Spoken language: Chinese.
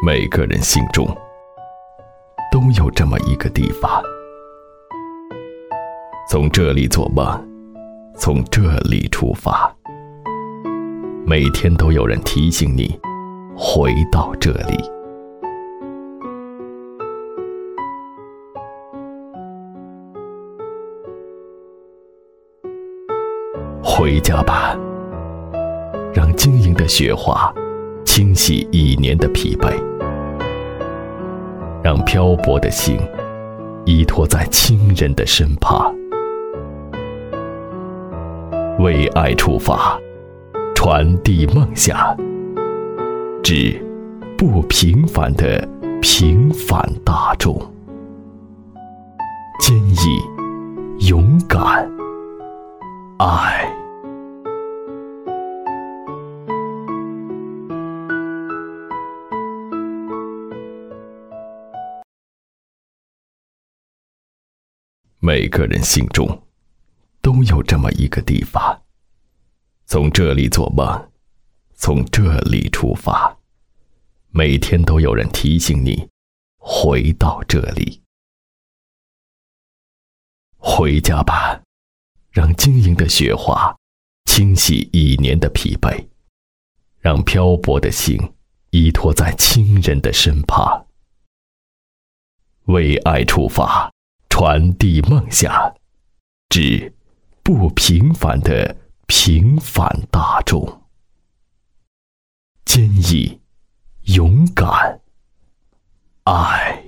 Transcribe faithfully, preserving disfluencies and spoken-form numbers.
每个人心中都有这么一个地方，从这里做梦，从这里出发，每天都有人提醒你回到这里。回家吧，让晶莹的雪花清洗一年的疲惫，让漂泊的心依托在亲人的身旁，为爱出发，传递梦想，致不平凡的平凡大众。坚毅、勇敢、爱。每个人心中都有这么一个地方，从这里做梦，从这里出发，每天都有人提醒你回到这里。回家吧，让晶莹的雪花清洗一年的疲惫，让漂泊的心依托在亲人的身旁，为爱出发，传递梦想，致不平凡的平凡大众。坚毅、勇敢、爱。